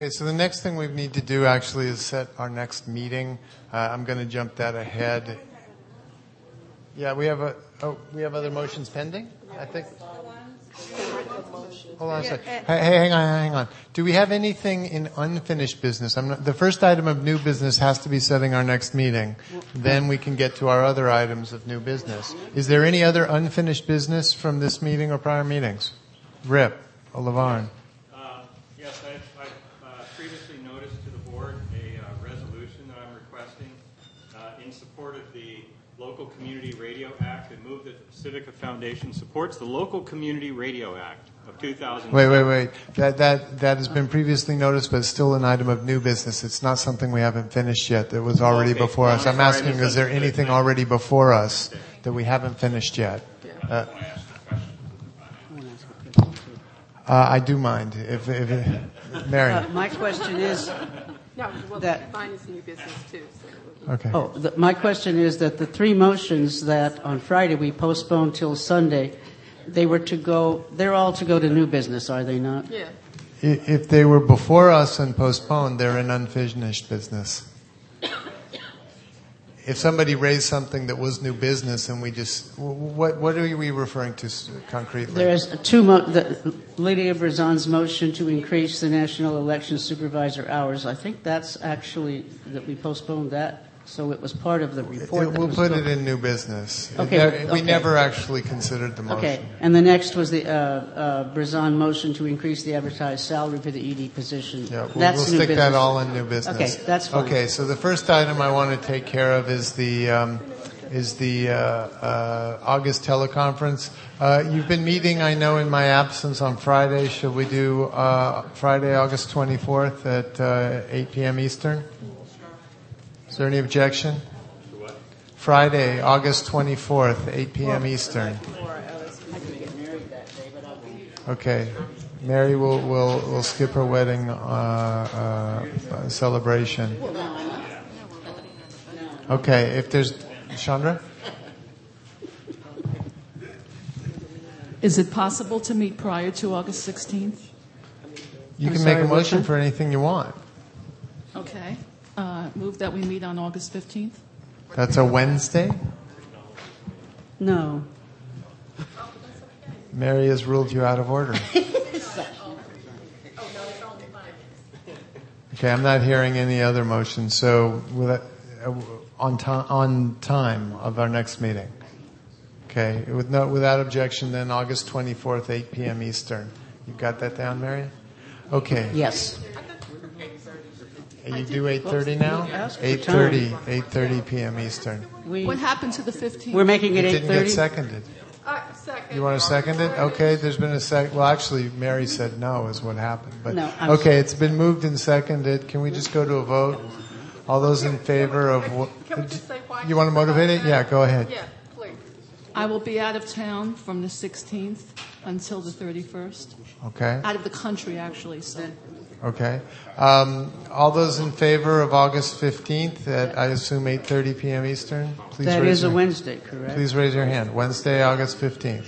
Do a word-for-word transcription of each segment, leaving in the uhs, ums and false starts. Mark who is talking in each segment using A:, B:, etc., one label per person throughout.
A: Okay, so the next thing we need to do actually is set our next meeting. Uh, I'm going to jump that ahead. Yeah, we have a. Oh, we have other motions pending, I think. Hold on a second. Hey, hey, hang on, hang on. Do we have anything in unfinished business? I'm not, the first item of new business has to be setting our next meeting. Then we can get to our other items of new business. Is there any other unfinished business from this meeting or prior meetings? Rip, LeVarn.
B: Uh, yes, I've, I've uh, previously noticed to the board a uh, resolution that I'm requesting uh, in support of the Local Community Radio Act, and move that Civica Foundation supports the Local Community Radio Act of two thousand.
A: Wait, wait, wait. That that that has been previously noticed, but it's still an item of new business. It's not something we haven't finished yet. That was already
B: Okay.
A: before us. I'm
B: Sorry,
A: asking, is there anything already before us that we haven't finished yet? Uh, uh, I do mind if, if it, Mary.
C: Uh, my question is
D: No, well,
C: that-
D: mine is new business too. So.
A: Okay.
C: Oh, the, my question is that the three motions that on Friday we postponed till Sunday, they were to go. They're all to go to new business, are they not?
D: Yeah.
A: I- If they were before us and postponed, they're in unfinished business. If somebody raised something that was new business and we just, what what are we referring to concretely?
C: There is two. Mo- the, Lydia Brazan's motion to increase the national election supervisor hours. I think that's actually that we postponed that, so it was part of the report.
A: It-
C: that
A: we'll
C: was
A: put
C: still-
A: it in new business. It
C: Okay,
A: ne- We
C: okay.
A: never actually considered the motion.
C: Okay, and the next was the uh, uh, Brazan motion to increase the advertised salary for the E D position.
A: Yeah, we'll,
C: that's
A: we'll
C: new
A: stick
C: business.
A: that all in new business.
C: Okay, that's fine.
A: Okay, so the first item I want to take care of is the um, is the uh, uh, August teleconference. Uh, you've been meeting, I know, in my absence on Friday. Should we do uh, Friday, August twenty-fourth at uh, eight p.m. Eastern? Is there any objection? Friday, August twenty-fourth, eight p.m. Eastern. Okay. Mary will will will skip her wedding uh, uh, celebration. Okay. If there's Chandra,
E: Is it possible to meet prior to August sixteenth?
A: you
C: I'm
A: can
C: sorry,
A: make a
C: what's
A: motion
C: that?
A: for anything you want.
E: Okay. Uh, move that we meet on August fifteenth?
A: That's a Wednesday.
C: No.
A: Mary has ruled you out of order. Okay, I'm not hearing any other motion. So, with a, uh, on time on time of our next meeting. Okay, with no without objection, then August twenty-fourth, eight p.m. Eastern. You got that down, Mary? Okay.
C: Yes.
A: You do eight thirty now?
C: Ask for
A: eight thirty, eight thirty p.m. Eastern.
C: We,
E: What happened to the fifteenth?
C: we're making it
A: It
C: eight
A: didn't get
C: thirty.
A: seconded.
D: Uh, second.
A: You want to second it? Okay, there's been a sec. Well, actually, Mary said no is what happened. But
C: No, I'm
A: okay, it's been moved and seconded. Can we just go to a vote? All those in favor of what?
D: Can we just say why?
A: You want to motivate it? Yeah, go ahead.
D: Yeah, please.
E: I will be out of town from the sixteenth until the thirty-first.
A: Okay.
E: Out of the country, actually, so.
A: Okay. Um, all those in favor of August fifteenth at, I assume, eight thirty p.m. Eastern? Please
C: That
A: raise
C: is a
A: your,
C: Wednesday, correct?
A: Please raise your hand. Wednesday, August fifteenth.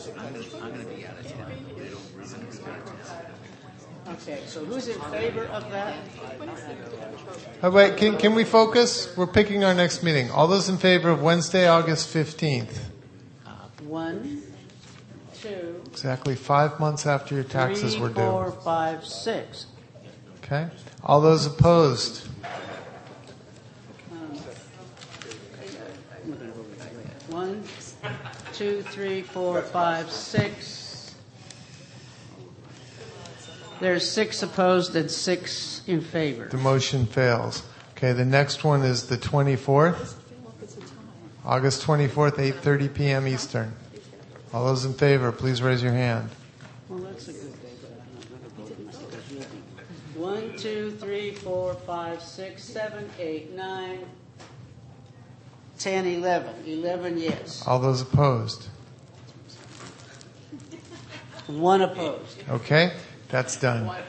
C: Okay, so who's in favor of that?
A: Oh, wait, can, can we focus? We're picking our next meeting. All those in favor of Wednesday, August fifteenth?
C: One, two,
A: Exactly five months after your taxes
C: three,
A: were due.
C: four, five, six.
A: Okay. All those opposed?
C: One, two, three, four, five, six. There's six opposed and six in favor.
A: The motion fails. Okay, the next one is the twenty-fourth. August twenty-fourth, eight thirty p.m. Eastern. All those in favor, please raise your hand.
C: Well, that's a good day, but I'm not going to vote. One, two, three, four, five, six, seven, eight, nine, ten, eleven. Eleven, yes.
A: All those opposed?
C: One opposed.
A: Okay, that's done.